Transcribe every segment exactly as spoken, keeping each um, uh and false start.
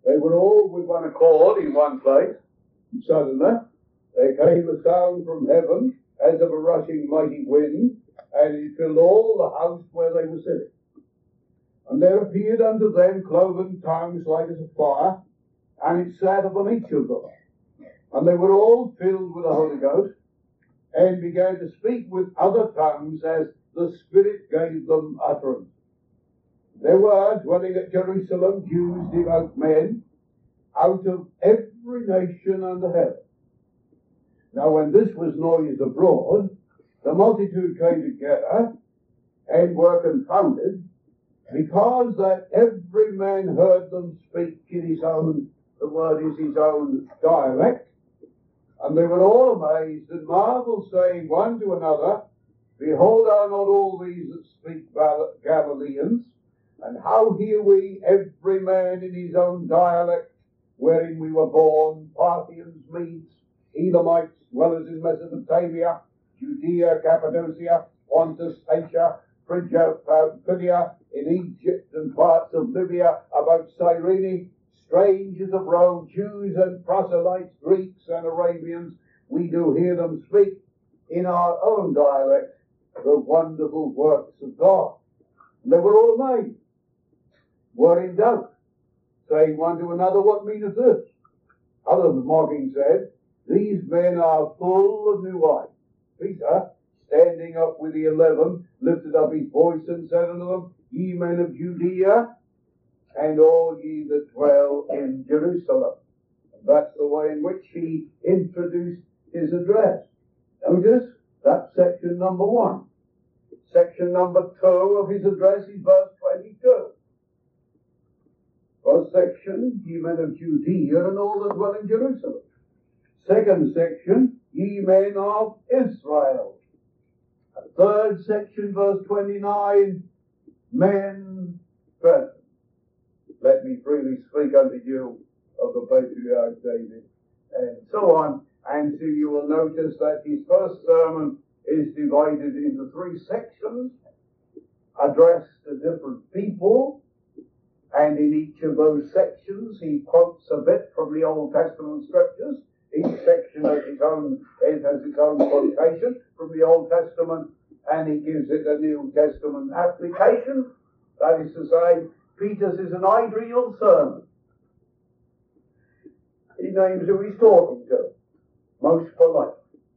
They were all with one accord in one place, and suddenly there came a sound from heaven as of a rushing mighty wind, and it filled all the house where they were sitting. And there appeared unto them cloven tongues like as a fire, and it sat upon each of them. And they were all filled with the Holy Ghost, and began to speak with other tongues as the Spirit gave them utterance. There were dwelling at Jerusalem Jews, devout men, out of every nation under heaven. Now when this was noised abroad, the multitude came together and were confounded, because that every man heard them speak in his own, the word is his own dialect. And they were all amazed and marveled, saying one to another, Behold, are not all these that speak Galileans? And how hear we every man in his own dialect, wherein we were born, Parthians, Medes, Elamites, dwellers in Mesopotamia, Judea, Cappadocia, Pontus, Asia, Phrygia, Pamphylia, in Egypt and parts of Libya, about Cyrene, strangers of Rome, Jews and proselytes, Greeks and Arabians, we do hear them speak in our own dialect the wonderful works of God. And they were all amazed, were in doubt, saying one to another, What meaneth this? Others mocking said, These men are full of new wine. Peter, standing up with the eleven, lifted up his voice and said unto them, Ye men of Judea, and all ye that dwell in Jerusalem. And that's the way in which he introduced his address. Notice, that's section number one. Section number two of his address is verse twenty-two. First section, ye men of Judea, and all that dwell in Jerusalem. Second section, ye men of Israel. And third section, verse twenty-nine, men present. Let me freely speak unto you of the patriarch David, and so on. And so you will notice that his first sermon is divided into three sections, addressed to different people, and in each of those sections he quotes a bit from the Old Testament scriptures. Each section has its own, it has its own quotation from the Old Testament, and he gives it a New Testament application. That is to say, Peter's is an ideal sermon. He names who he's talking to, most polite.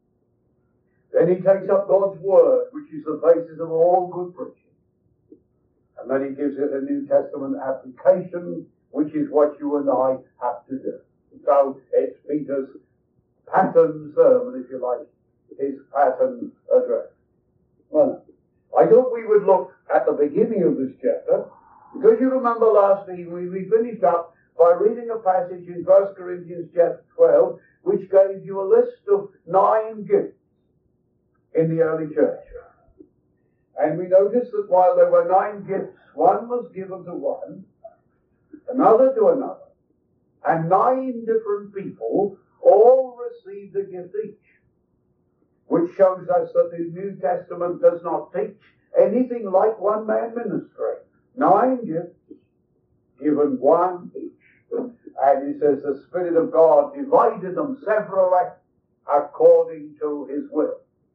Then he takes up God's word, which is the basis of all good preaching. And then he gives it a New Testament application, which is what you and I have to do. So it's Peter's pattern sermon, if you like, his pattern address. Well, I thought we would look at the beginning of this chapter, because you remember last evening we finished up by reading a passage in First Corinthians chapter twelve, which gave you a list of nine gifts in the early church. And we noticed that while there were nine gifts, one was given to one, another to another, and nine different people all received a gift each, which shows us that the New Testament does not teach anything like one-man ministry. Nine gifts, given one each. And he says the Spirit of God divided them severally according to his will.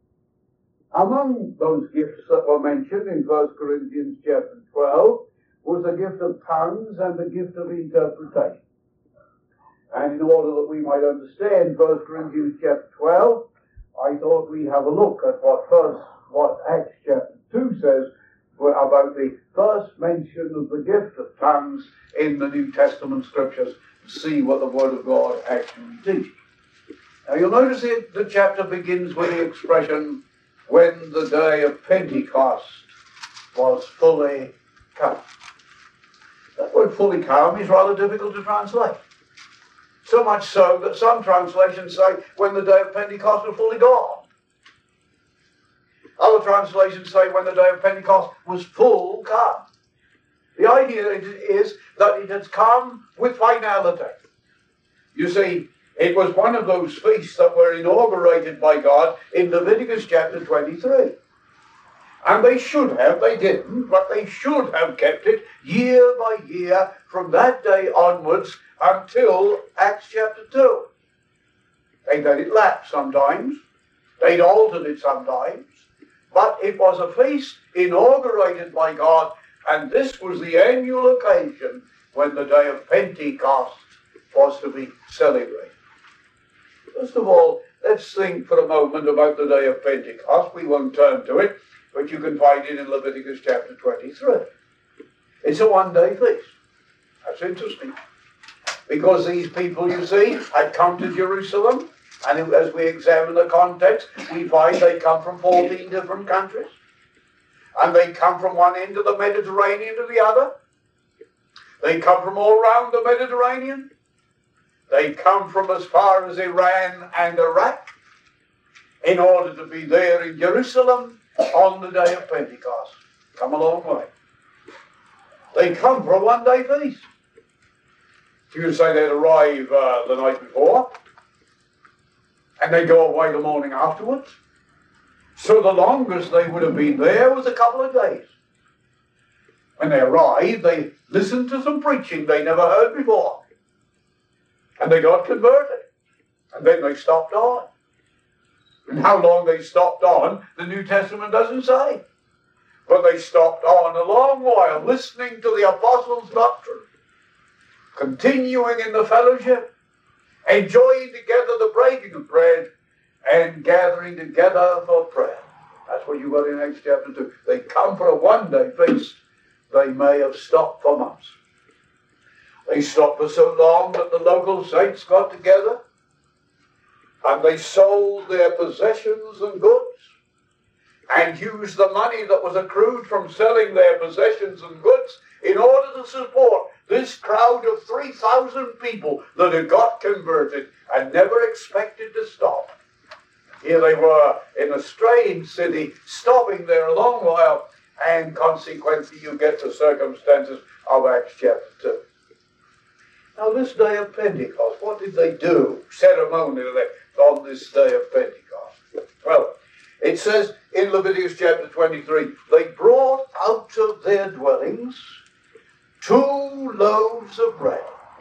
Among those gifts that were mentioned in First Corinthians chapter twelve was the gift of tongues and the gift of interpretation. And in order that we might understand First Corinthians chapter twelve, I thought we'd have a look at what first, what Acts chapter two says about the first mention of the gift of tongues in the New Testament scriptures, to see what the Word of God actually teaches. Now you'll notice it, the chapter begins with the expression, when the day of Pentecost was fully come. That word fully come is rather difficult to translate. So much so that some translations say, when the day of Pentecost was fully gone. Other translations say, when the day of Pentecost was full come. The idea is that it has come with finality. You see, it was one of those feasts that were inaugurated by God in Leviticus chapter twenty-three. And they should have, they didn't, but they should have kept it year by year from that day onwards until Acts chapter two. They let it lapse sometimes. They'd altered it sometimes. But it was a feast inaugurated by God, and this was the annual occasion when the day of Pentecost was to be celebrated. First of all, let's think for a moment about the day of Pentecost. We won't turn to it, but you can find it in Leviticus chapter twenty-three. It's a one-day feast. That's interesting. Because these people, you see, had come to Jerusalem, and as we examine the context, we find they come from fourteen different countries. And they come from one end of the Mediterranean to the other. They come from all around the Mediterranean. They come from as far as Iran and Iraq in order to be there in Jerusalem on the day of Pentecost. Come a long way. They come for a one-day feast. You could say they'd arrive uh, the night before, and they'd go away the morning afterwards. So the longest they would have been there was a couple of days. When they arrived, they listened to some preaching they never heard before. And they got converted. And then they stopped on. And how long they stopped on, the New Testament doesn't say. But they stopped on a long while, listening to the apostles' doctrine, continuing in the fellowship, enjoying together the breaking of bread, and gathering together for prayer. That's what you got in Acts chapter two. They come for a one-day feast. They may have stopped for months. They stopped for so long that the local saints got together and they sold their possessions and goods and used the money that was accrued from selling their possessions and goods in order to support this crowd of three thousand people that had got converted and never expected to stop. Here they were in a strange city, stopping there a long while, and consequently you get the circumstances of Acts chapter two. Now this day of Pentecost, what did they do ceremonially on this day of Pentecost? Well, it says in Leviticus chapter twenty-three, they brought out of their dwellings two loaves of bread.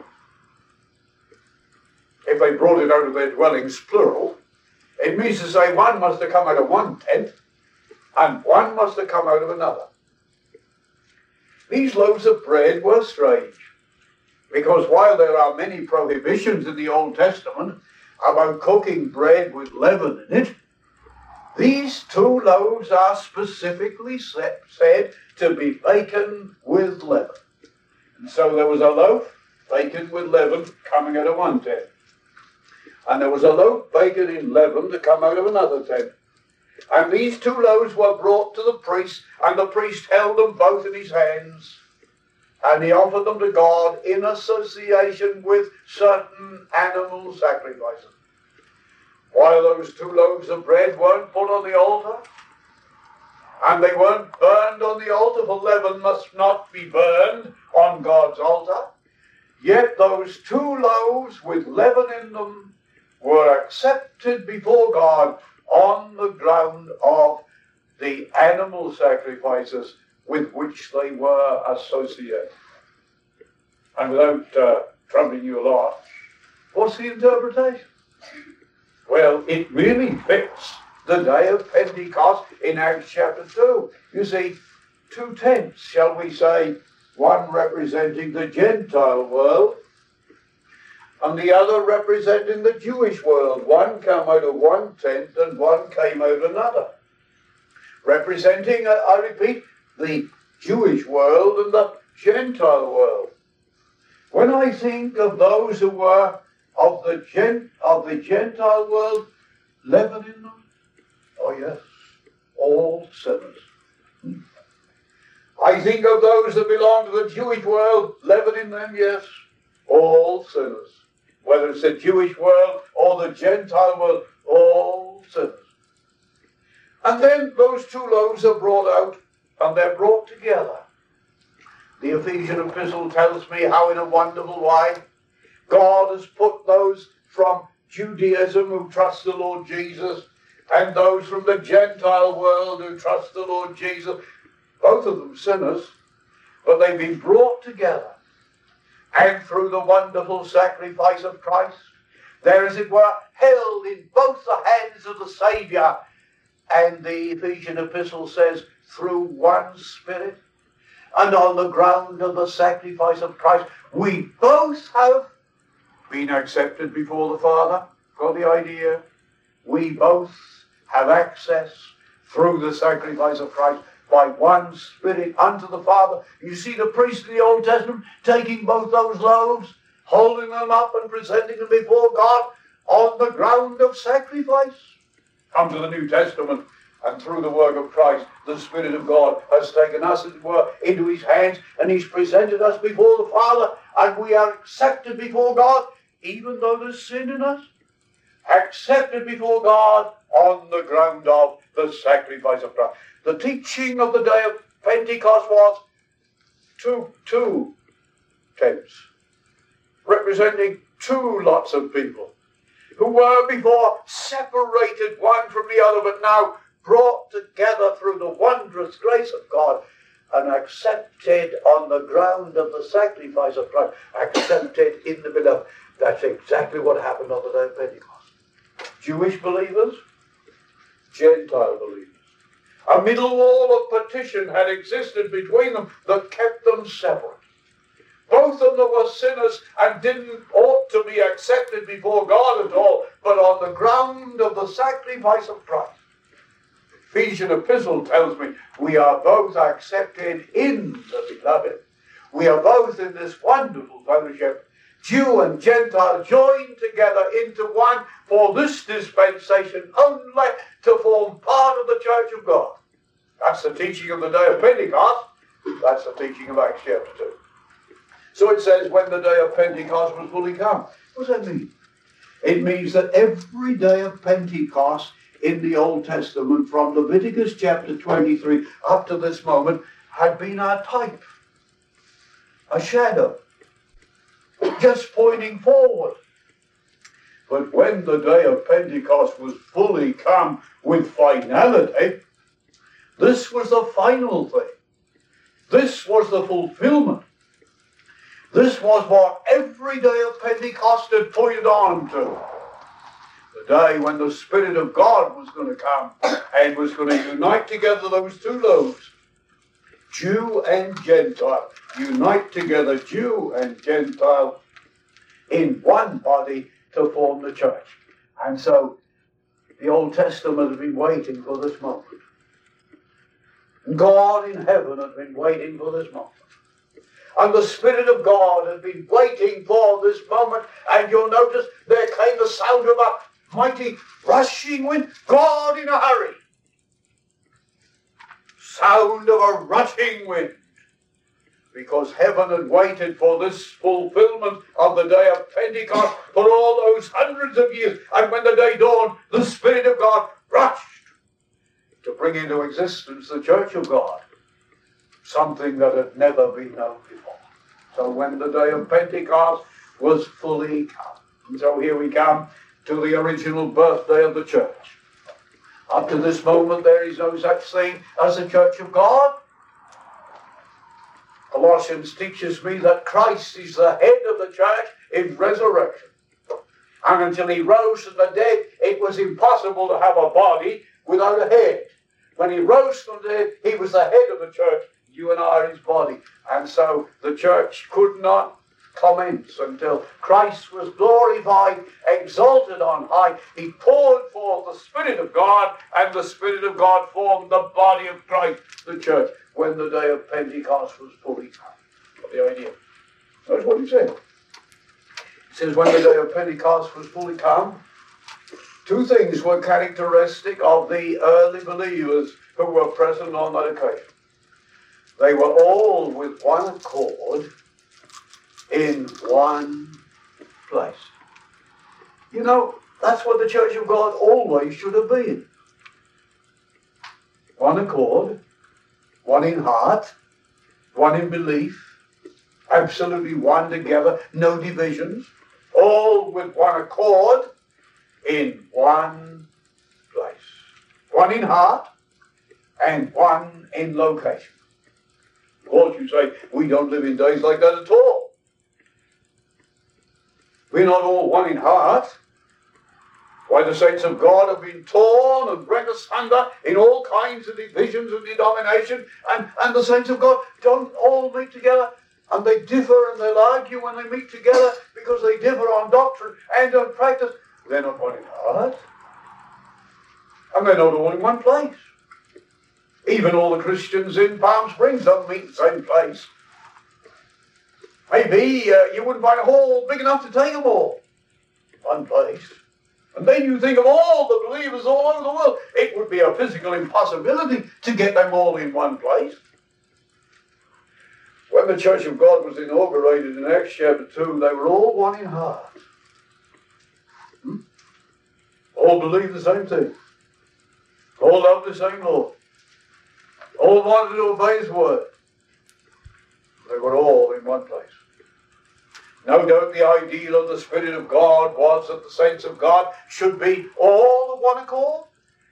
If they brought it out of their dwellings, plural, it means to say one must have come out of one tent and one must have come out of another. These loaves of bread were strange, because while there are many prohibitions in the Old Testament about cooking bread with leaven in it, these two loaves are specifically set, said to be baken with leaven. And so there was a loaf baken with leaven coming out of one tent. And there was a loaf baken in leaven to come out of another tent. And these two loaves were brought to the priest, and the priest held them both in his hands. And he offered them to God in association with certain animal sacrifices. While those two loaves of bread weren't put on the altar, and they weren't burned on the altar, for leaven must not be burned on God's altar, yet those two loaves with leaven in them were accepted before God on the ground of the animal sacrifices with which they were associated. And without uh, troubling you a lot, what's the interpretation? Well, it really fits the day of Pentecost in Acts chapter two. You see, two tents, shall we say, one representing the Gentile world and the other representing the Jewish world. One came out of one tent and one came out of another. Representing, I repeat, the Jewish world and the Gentile world. When I think of those who were of the, Gent, of the Gentile world, leaven in them, oh yes, all sinners. I think of those that belong to the Jewish world, leaven in them, yes, all sinners. Whether it's the Jewish world or the Gentile world, all sinners. And then those two loaves are brought out, and they're brought together. The Ephesian epistle tells me how in a wonderful way God has put those from Judaism who trust the Lord Jesus and those from the Gentile world who trust the Lord Jesus, both of them sinners, but they've been brought together. And through the wonderful sacrifice of Christ, they're, as it were, held in both the hands of the Saviour. And the Ephesian epistle says, through one Spirit, and on the ground of the sacrifice of Christ, we both have been accepted before the Father. Got the idea? We both have access through the sacrifice of Christ by one Spirit unto the Father. You see the priest in the Old Testament taking both those loaves, holding them up and presenting them before God on the ground of sacrifice. Come to the New Testament, and through the work of Christ, the Spirit of God has taken us, as it were, into his hands, and he's presented us before the Father, and we are accepted before God, even though there's sin in us. Accepted before God on the ground of the sacrifice of Christ. The teaching of the day of Pentecost was two, two tents, representing two lots of people who were before separated one from the other, but now brought together through the wondrous grace of God and accepted on the ground of the sacrifice of Christ, accepted in the beloved. That's exactly what happened on the day of Pentecost. Jewish believers, Gentile believers. A middle wall of partition had existed between them that kept them separate. Both of them were sinners and didn't ought to be accepted before God at all, but on the ground of the sacrifice of Christ. The Ephesian epistle tells me we are both accepted in the beloved. We are both in this wonderful fellowship, Jew and Gentile joined together into one for this dispensation only to form part of the church of God. That's the teaching of the day of Pentecost. That's the teaching of Acts chapter two. So it says, when the day of Pentecost was fully come. What does that mean? It means that every day of Pentecost in the Old Testament, from Leviticus chapter twenty-three up to this moment, had been a type, a shadow, just pointing forward. But when the day of Pentecost was fully come with finality, this was the final thing. This was the fulfillment. This was what every day of Pentecost had pointed on to. The day when the Spirit of God was going to come and was going to unite together those two loaves, Jew and Gentile. Unite together Jew and Gentile in one body to form the church. And so the Old Testament has been waiting for this moment. God in heaven has been waiting for this moment. And the Spirit of God has been waiting for this moment. And you'll notice there came the sound of a mighty rushing wind. God in a hurry. Sound of a rushing wind. Because heaven had waited for this fulfillment of the day of Pentecost for all those hundreds of years. And when the day dawned, the Spirit of God rushed to bring into existence the church of God. Something that had never been known before. So when the day of Pentecost was fully come. And so here we come to the original birthday of the church. Up to this moment there is no such thing as a church of God. Colossians teaches me that Christ is the head of the church in resurrection. And until he rose from the dead, it was impossible to have a body without a head. When he rose from the dead, he was the head of the church. You and I are his body. And so the church could not commence until Christ was glorified, exalted on high. He poured forth the Spirit of God, and the Spirit of God formed the body of Christ, the church, when the day of Pentecost was fully come. What the idea? That's what he said. He says, when the day of Pentecost was fully come, two things were characteristic of the early believers who were present on that occasion. They were all with one accord in one place. You know, that's what the church of God always should have been. One accord, one in heart, one in belief, absolutely one together, no divisions, all with one accord in one place. one in heart and one in location. Of course, you say, we don't live in days like that at all. We're not all one in heart. Why, the saints of God have been torn and rent asunder in all kinds of divisions and denominations, and, and the saints of God don't all meet together, and they differ and they'll argue when they meet together because they differ on doctrine and on practice. They're not one in heart. And they're not all in one place. Even all the Christians in Palm Springs don't meet in the same place. Maybe uh, you wouldn't find a hall big enough to take them all. One place. And then you think of all the believers all over the world. It would be a physical impossibility to get them all in one place. When the Church of God was inaugurated in Acts chapter two, they were all one in heart. Hmm? All believed the same thing. All loved the same Lord. All wanted to obey His word. They were all in one place. No doubt the ideal of the Spirit of God was that the saints of God should be all of one accord.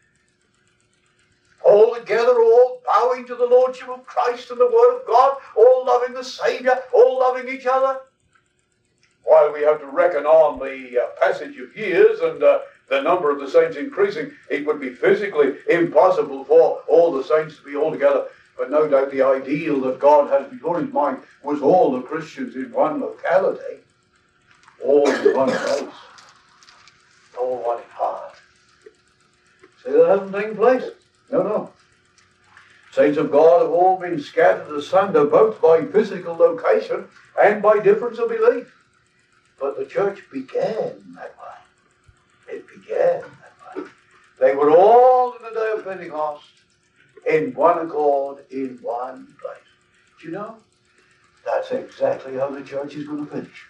All together, all bowing to the Lordship of Christ and the Word of God, all loving the Saviour, all loving each other. While we have to reckon on the uh, passage of years and uh, the number of the saints increasing, it would be physically impossible for all the saints to be all together. But no doubt the ideal that God has before His mind was all the Christians in one locality, all in one place, all one in heart. See, that hasn't taken place. No, no. Saints of God have all been scattered asunder, both by physical location and by difference of belief. But the church began that way. It began that way. They were all in the day of Pentecost, in one accord, in one place. Do you know? That's exactly how the church is going to finish.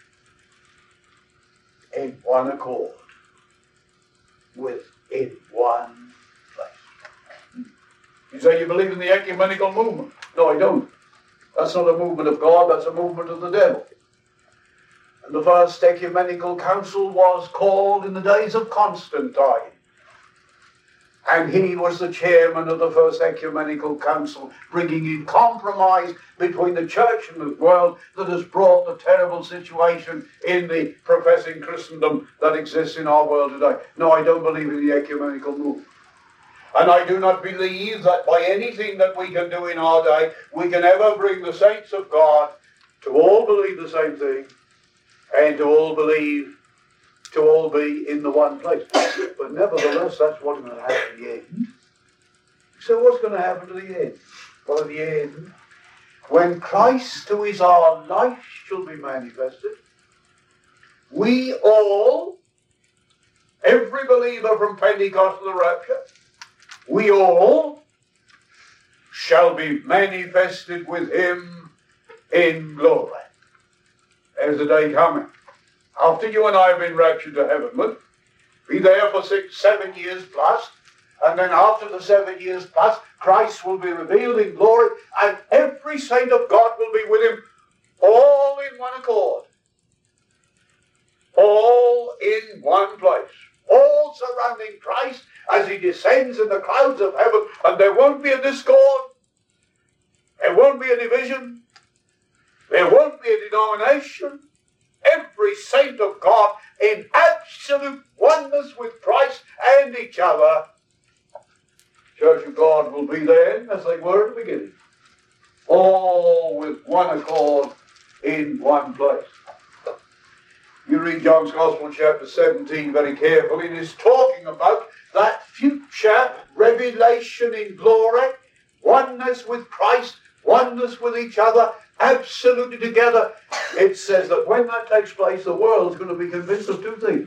In one accord. With in one place. You say you believe in the ecumenical movement. No, I don't. That's not a movement of God, that's a movement of the devil. And the first ecumenical council was called in the days of Constantine. And he was the chairman of the first ecumenical council, bringing in compromise between the church and the world that has brought the terrible situation in the professing Christendom that exists in our world today. No, I don't believe in the ecumenical movement. And I do not believe that by anything that we can do in our day, we can ever bring the saints of God to all believe the same thing and to all believe to all be in the one place. But nevertheless, that's what's going to happen at the end. So what's going to happen to the end? Well, at the end, when Christ, who is our life, shall be manifested, we all, every believer from Pentecost to the rapture, we all shall be manifested with Him in glory. There's a day coming. After you and I have been raptured to heaven, we'll be there for six, seven years plus, and then after the seven years plus, Christ will be revealed in glory, and every saint of God will be with Him, all in one accord, all in one place, all surrounding Christ as He descends in the clouds of heaven, and there won't be a discord, there won't be a division, there won't be a denomination. Every saint of God in absolute oneness with Christ and each other. Church of God will be then as they were at the beginning. All with one accord in one place. You read John's Gospel chapter seventeen very carefully, and it's talking about that future revelation in glory, oneness with Christ, oneness with each other, absolutely together. It says that when that takes place, the world's going to be convinced of two things.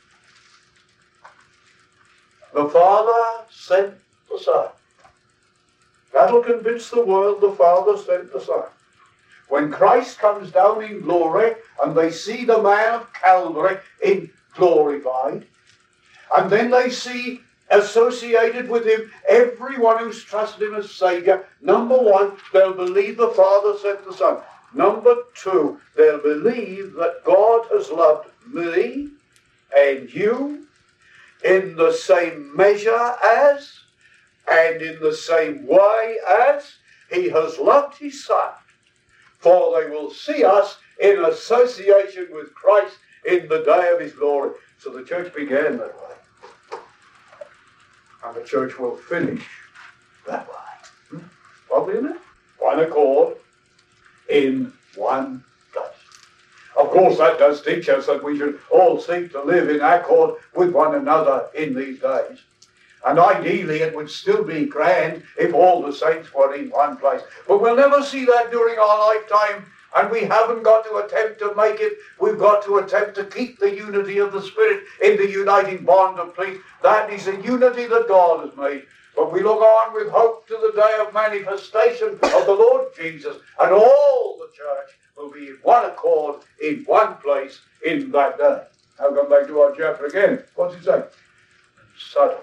The Father sent the Son. That'll convince the world the Father sent the Son. When Christ comes down in glory and they see the man of Calvary in glorified, and then they see associated with Him everyone who's trusted Him as Saviour, number one, they'll believe the Father sent the Son. Number two, they'll believe that God has loved me and you in the same measure as, And in the same way as he has loved his Son, for they will see us in association with Christ in the day of his glory. So the church began that way. And the church will finish that way. Probably, isn't it? One accord in one place. Of course, that does teach us that we should all seek to live in accord with one another in these days. And ideally, it would still be grand if all the saints were in one place. But we'll never see that during our lifetime, and we haven't got to attempt to make it. We've got to attempt to keep the unity of the Spirit in the uniting bond of peace. That is a unity that God has made. But we look on with hope to the day of manifestation of the Lord Jesus, and all the church will be in one accord, in one place, in that day. I'll come back to our chapter again. What's it say? Suddenly,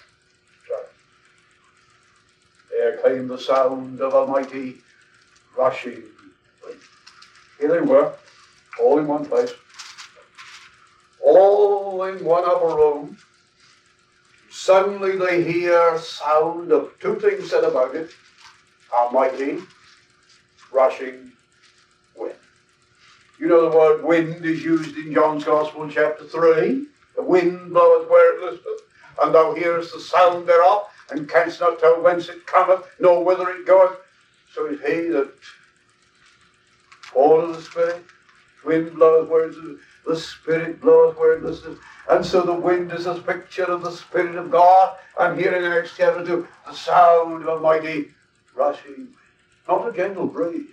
there came the sound of a mighty rushing wind. Here they were, all in one place, all in one upper room. Suddenly they hear sound of two things said about it: a mighty rushing wind. You know the word wind is used in John's Gospel chapter three. The wind bloweth where it listeth, and thou hearest the sound thereof, and canst not tell whence it cometh, nor whither it goeth. So is he that born of the Spirit. Wind bloweth where it listeth, the Spirit bloweth where it listeth. And so the wind is a picture of the Spirit of God. And here in Acts chapter two, the sound of a mighty rushing wind. Not a gentle breeze,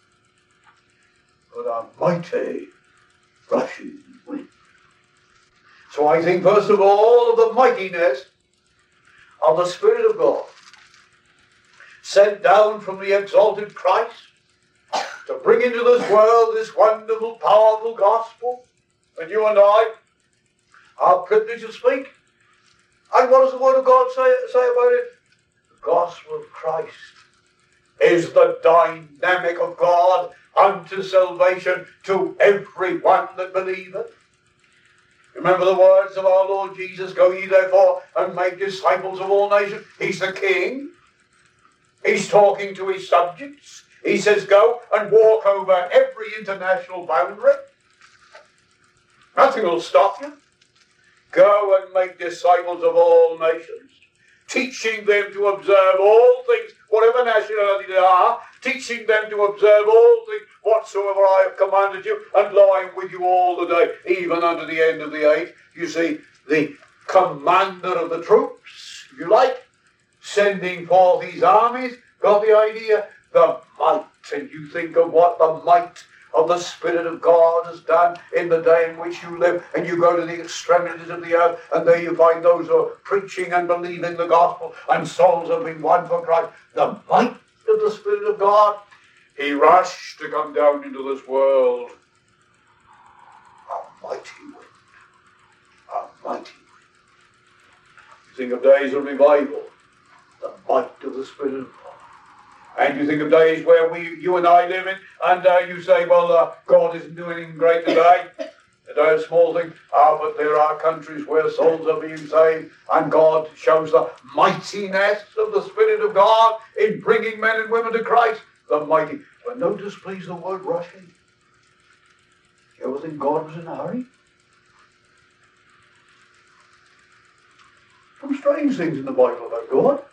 but a mighty rushing wind. So I think first of all of the mightiness of the Spirit of God sent down from the exalted Christ to bring into this world this wonderful, powerful gospel that you and I are privileged to speak. And what does the Word of God say, say about it? The gospel of Christ is the dynamic of God unto salvation to everyone that believeth. Remember the words of our Lord Jesus: go ye therefore and make disciples of all nations. He's the King. He's talking to his subjects. He says go and walk over every international boundary. Nothing will stop you. Go and make disciples of all nations, teaching them to observe all things, whatever nationality they are, teaching them to observe all things whatsoever I have commanded you, and lo, I am with you all the day, even unto the end of the age. You see, the commander of the troops, if you like, sending forth his armies, got the idea? The might. And you think of what the might of the Spirit of God has done in the day in which you live, and you go to the extremities of the earth, and there you find those who are preaching and believing the gospel, and souls have been won for Christ. The might of the Spirit of God. He rushed to come down into this world. A mighty wind. A mighty wind. You think of days of revival. The might of the Spirit of God. And you think of days where we, you and I live in, and uh, you say, well, uh, God isn't doing anything great today. They're a small thing. Ah, but there are countries where souls are being saved, and God shows the mightiness of the Spirit of God in bringing men and women to Christ. The mighty. But notice, please, the word rushing. You ever think God was in a hurry? Some strange things in the Bible about God.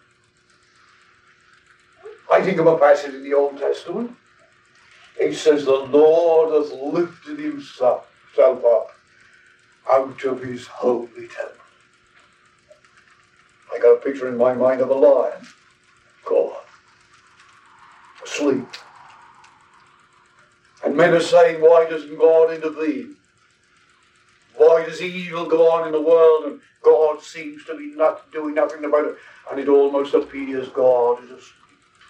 I think of a passage in the Old Testament. He says, the Lord hath lifted himself up out of his holy temple. I got a picture in my mind of a lion, God, asleep. And men are saying, why doesn't God intervene? Why does evil go on in the world and God seems to be not doing nothing about it? And it almost appears God is asleep.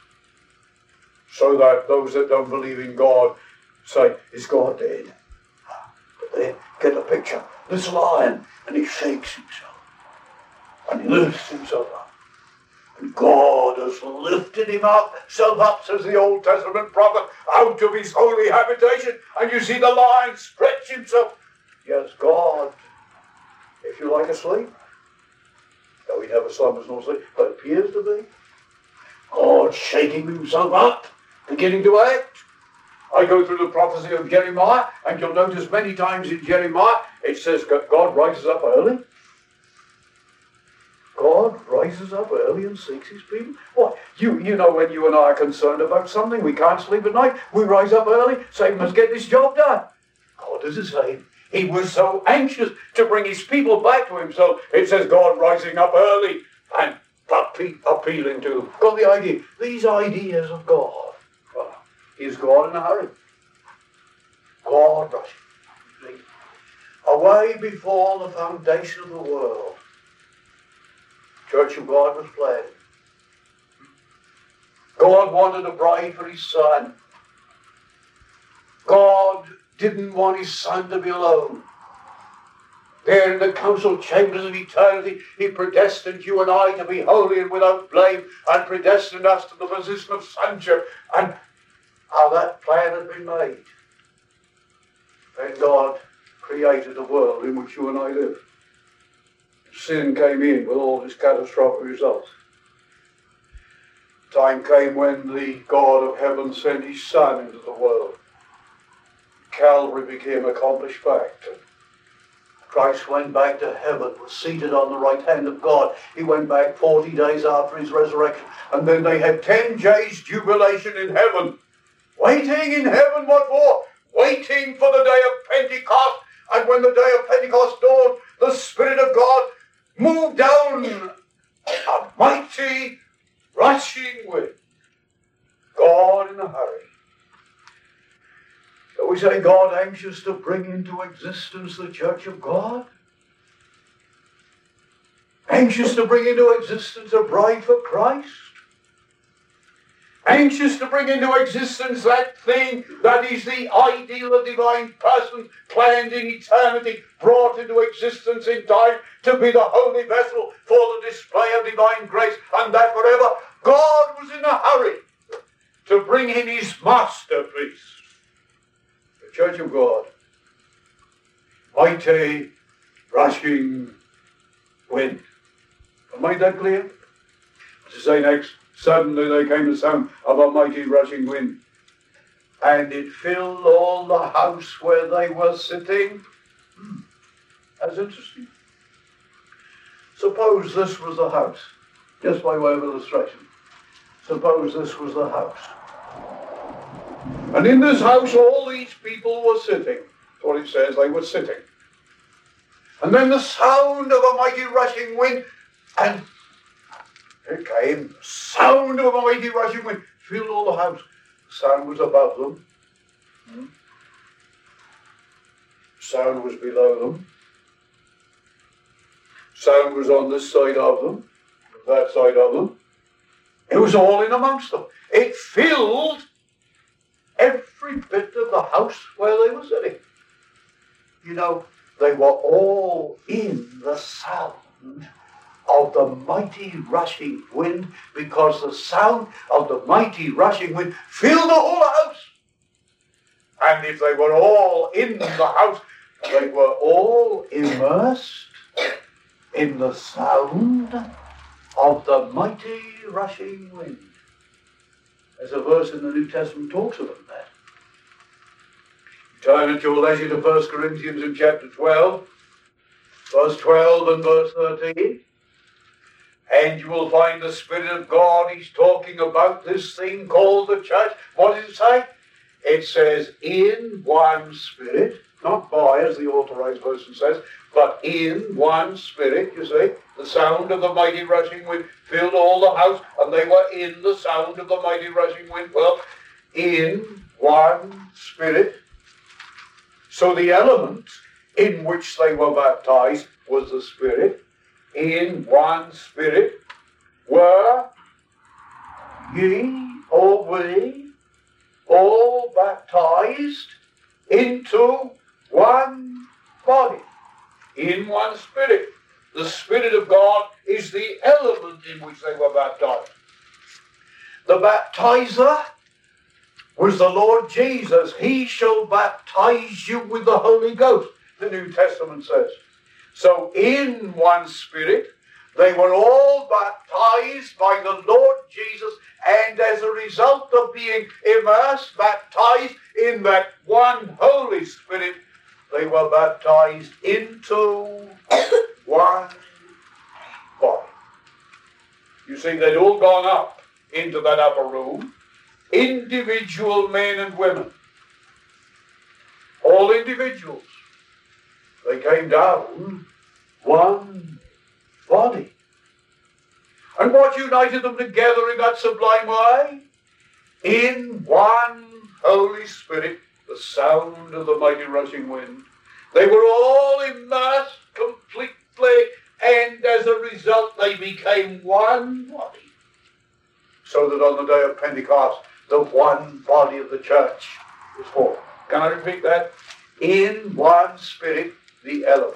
So that those that don't believe in God say, is God dead? But they get the picture. This lion, and he shakes himself. And he lifts himself up. And God has lifted him up, self up, says the Old Testament prophet, out of his holy habitation. And you see the lion stretch himself. Yes, God, if you like, asleep. No, he have a slumber's no sleep, but it appears to be. God shaking himself up, beginning to act. I go through the prophecy of Jeremiah, and you'll notice many times in Jeremiah, it says God rises up early. God rises up early and seeks his people. What? You, you know, when you and I are concerned about something, we can't sleep at night, we rise up early, say, must get this job done. God does the same. He was so anxious to bring his people back to himself. It says God rising up early and appealing to them. Got the idea? These ideas of God. Well, is God in a hurry? God rushing. Away before the foundation of the world, Church of God was planned. God wanted a bride for his son. God didn't want his son to be alone. There in the council chambers of eternity, he predestined you and I to be holy and without blame, and predestined us to the position of sonship. And how that plan had been made. And God created the world in which you and I live. Sin came in with all its catastrophic results. Time came when the God of heaven sent his Son into the world. Calvary became accomplished fact. Christ went back to heaven, was seated on the right hand of God. He went back forty days after his resurrection. And then they had ten days jubilation in heaven. Waiting in heaven, what for? Waiting for the day of Pentecost. And when the day of Pentecost dawned, the Spirit of God moved down a mighty rushing wind. God in a hurry. Shall we say God anxious to bring into existence the church of God? Anxious to bring into existence a bride for Christ? Anxious to bring into existence that thing that is the ideal of divine person, planned in eternity, brought into existence in time to be the holy vessel for the display of divine grace, and that forever. God was in a hurry to bring in his masterpiece, the church of God. Mighty rushing wind. Am I that clear? To say next, suddenly there came the sound of a mighty rushing wind, and it filled all the house where they were sitting. Hmm. That's interesting. Suppose this was the house, just by way of illustration. Suppose this was the house. And in this house all these people were sitting. That's what it says, they were sitting. And then the sound of a mighty rushing wind, and it came, sound of a mighty rushing wind, filled all the house. The sound was above them. Hmm. Sound was below them. Sound was on this side of them, that side of them. It was all in amongst them. It filled every bit of the house where they were sitting. You know, they were all in the sound of the mighty rushing wind, because the sound of the mighty rushing wind filled the whole house. And if they were all in the house, they were all immersed in the sound of the mighty rushing wind. There's a verse in the New Testament talks about that. Turn at your leisure to First Corinthians in chapter twelve, verse twelve and verse thirteen. And you will find the Spirit of God, he's talking about this thing called the church. What does it say? It says, in one Spirit, not by, as the authorized version says, but in one Spirit, you see. The sound of the mighty rushing wind filled all the house, and they were in the sound of the mighty rushing wind. Well, in one Spirit. So the element in which they were baptized was the Spirit. In one Spirit were ye, or we, all baptized into one body. In one Spirit. The Spirit of God is the element in which they were baptized. The baptizer was the Lord Jesus. He shall baptize you with the Holy Ghost, the New Testament says. So in one Spirit, They were all baptized by the Lord Jesus, and as a result of being immersed, baptized in that one Holy Spirit, they were baptized into one body. You see, they'd all gone up into that upper room, individual men and women, all individuals. They came down one body. And what united them together in that sublime way? In one Holy Spirit, the sound of the mighty rushing wind. They were all immersed completely, and as a result they became one body. So that on the day of Pentecost, the one body of the church was formed. Can I repeat that? In one Spirit, the element.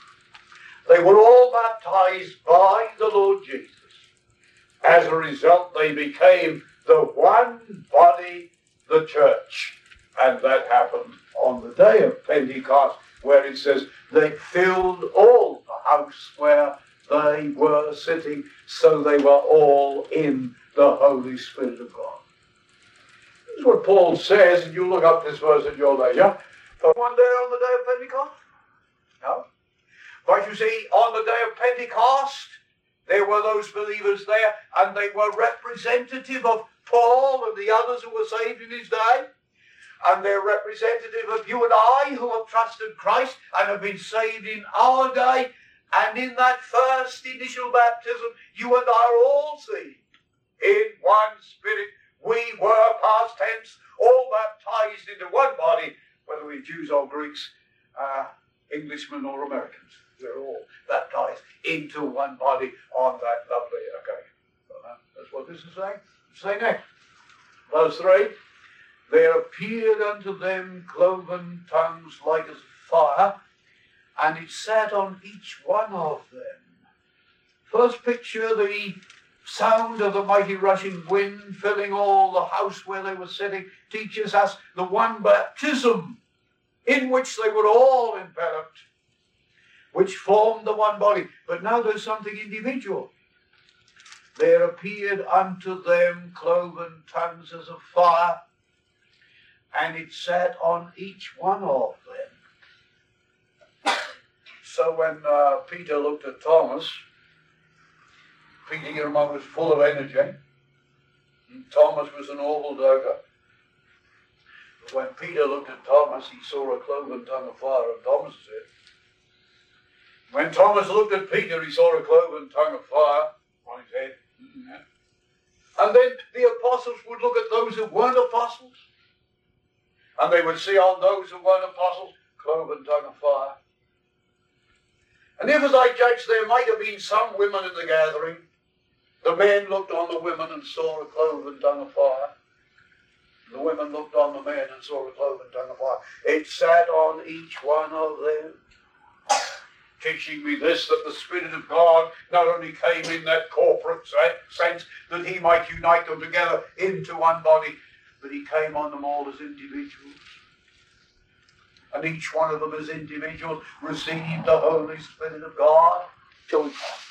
They were all baptized by the Lord Jesus. As a result, they became the one body, the church. And that happened on the day of Pentecost, where it says they filled all the house where they were sitting, so they were all in the Holy Spirit of God. This is what Paul says, and you look up this verse at your leisure. But one day on the day of Pentecost? No. But you see, on the day of Pentecost, there were those believers there, and they were representative of Paul and the others who were saved in his day. And they're representative of you and I who have trusted Christ and have been saved in our day. And in that first initial baptism, you and I are all saved in one Spirit. We were, past tense, all baptized into one body, whether we're Jews or Greeks, uh, Englishmen or Americans. We're all baptized into one body on that lovely occasion. So that, that's what this is saying. Say next. Verse three. There appeared unto them cloven tongues like as fire, and it sat on each one of them. First picture, the sound of the mighty rushing wind filling all the house where they were sitting, teaches us the one baptism in which they were all enveloped, which formed the one body. But now there's something individual. There appeared unto them cloven tongues as of fire, and it sat on each one of them. So when uh, Peter looked at Thomas, Peter, you remember, was full of energy. And Thomas was an awful doubter. But when Peter looked at Thomas, he saw a cloven tongue of fire on Thomas's head. When Thomas looked at Peter, he saw a cloven tongue of fire on his head. Mm-hmm. And then the apostles would look at those who weren't apostles, and they would see on those who weren't apostles, cloven tongue of fire. And if, as I judge, there might have been some women in the gathering, the men looked on the women and saw a cloven tongue of fire. The women looked on the men and saw a cloven tongue of fire. It sat on each one of them, teaching me this, that the Spirit of God not only came in that corporate sense, that he might unite them together into one body, but he came on them all as individuals. And each one of them as individuals received the Holy Spirit of God.